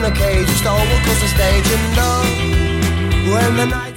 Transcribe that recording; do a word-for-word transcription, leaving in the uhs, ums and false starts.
in a cage, you stole across the stage, and know when the night